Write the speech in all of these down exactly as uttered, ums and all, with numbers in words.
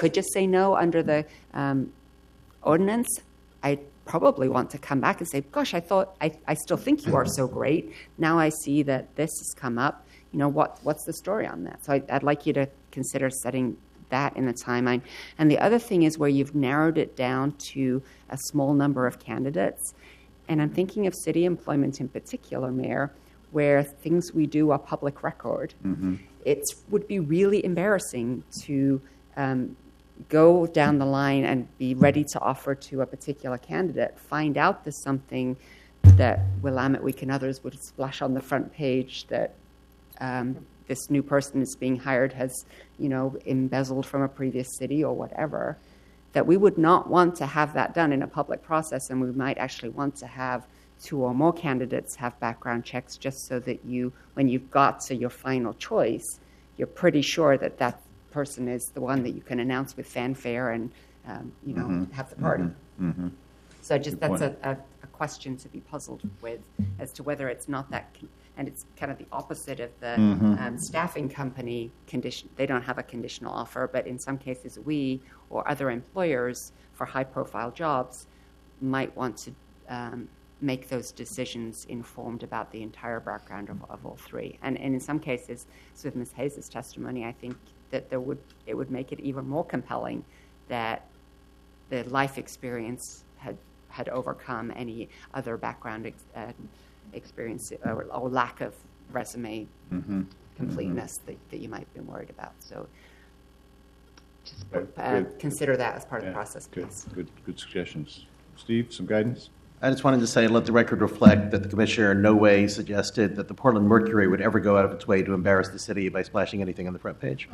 could just say no under the um, ordinance, I probably want to come back and say, gosh, I thought, I, I still think you are so great. Now I see that this has come up. You know, what what's the story on that? So I, I'd like you to consider setting that in the timeline. And the other thing is where you've narrowed it down to a small number of candidates. And I'm thinking of city employment in particular, Mayor, where things we do are public record. Mm-hmm. It would be really embarrassing to um, go down the line and be ready to offer to a particular candidate, find out there's something that Willamette Week and others would splash on the front page that um, this new person is being hired has, you know, embezzled from a previous city or whatever, that we would not want to have that done in a public process, and we might actually want to have two or more candidates have background checks just so that you, when you've got to your final choice, you're pretty sure that that person is the one that you can announce with fanfare and, um, you know, mm-hmm. have the party. Mm-hmm. Mm-hmm. So just Good that's a, a, a question to be puzzled with as to whether it's not that, con- and it's kind of the opposite of the mm-hmm. um, staffing company condition. They don't have a conditional offer, but in some cases we or other employers for high-profile jobs might want to um, make those decisions informed about the entire background of, of all three. And, and in some cases, so with Miz Hayes' testimony, I think that there would it would make it even more compelling that the life experience had had overcome any other background ex, uh, experience or, or lack of resume mm-hmm. completeness mm-hmm. That, that you might have been worried about. So just uh, consider that as part yeah, of the process, please. Good, good, good suggestions. Steve, some guidance? I just wanted to say, let the record reflect that the commissioner in no way suggested that the Portland Mercury would ever go out of its way to embarrass the city by splashing anything on the front page.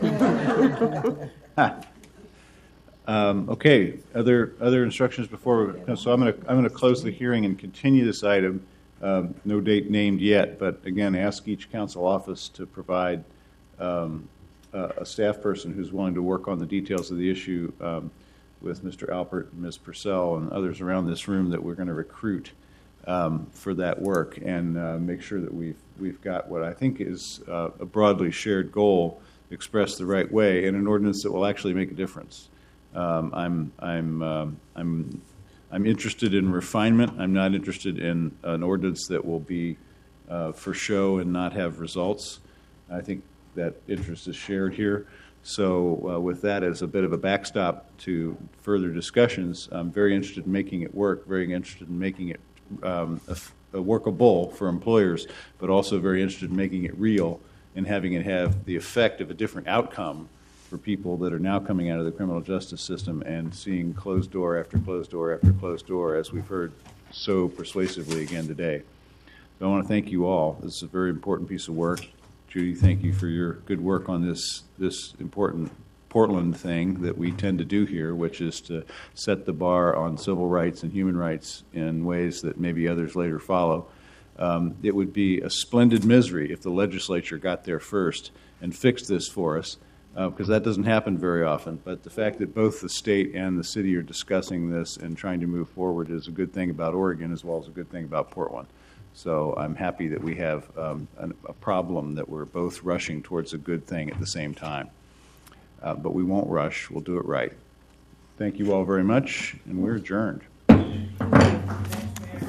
um, okay, other other instructions before we, so I'm going to I'm going to close the hearing and continue this item. Um, no date named yet, but again, ask each council office to provide um, a, a staff person who's willing to work on the details of the issue. Um, with Mister Alpert and Miz Purcell and others around this room that we're going to recruit um, for that work and uh, make sure that we've we've got what I think is uh, a broadly shared goal expressed the right way in an ordinance that will actually make a difference. Um, I'm I'm um, I'm I'm interested in refinement. I'm not interested in an ordinance that will be uh, for show and not have results. I think that interest is shared here. So uh, with that as a bit of a backstop to further discussions, I'm very interested in making it work, very interested in making it um, a, a workable for employers, but also very interested in making it real and having it have the effect of a different outcome for people that are now coming out of the criminal justice system and seeing closed door after closed door after closed door, as we've heard so persuasively again today. So I want to thank you all. This is a very important piece of work. Judy, thank you for your good work on this this important Portland thing that we tend to do here, which is to set the bar on civil rights and human rights in ways that maybe others later follow. Um, it would be a splendid misery if the legislature got there first and fixed this for us, because uh, that doesn't happen very often. But the fact that both the state and the city are discussing this and trying to move forward is a good thing about Oregon as well as a good thing about Portland. So I'm happy that we have um, an, a problem that we're both rushing towards a good thing at the same time. Uh, but we won't rush. We'll do it right. Thank you all very much, and we're adjourned.